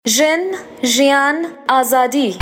ژن، ژیان، ئازادی.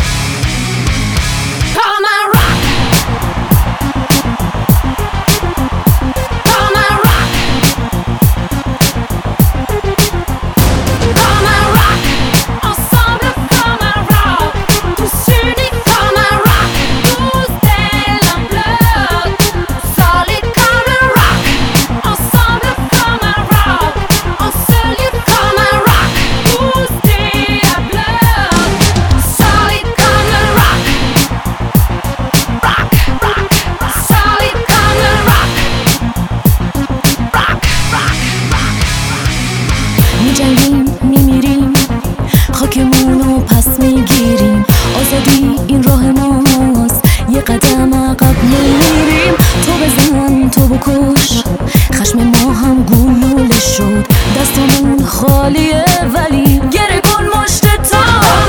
می‌جنگیم میمیریم، خاکمونو پس میگیریم. آزادی این راه ماست، یه قدم عقب نمیریم. تو بزن تو بکش، خشم ما هم گلوله شد. دستامون خالیه ولی گره کن مشت تا.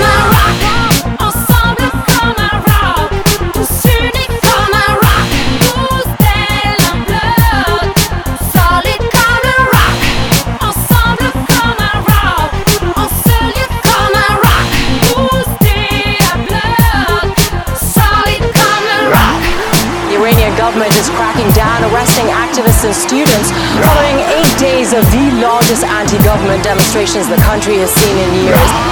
Government is cracking down, arresting activists and students following 8 days of the largest anti-government demonstrations the country has seen in years.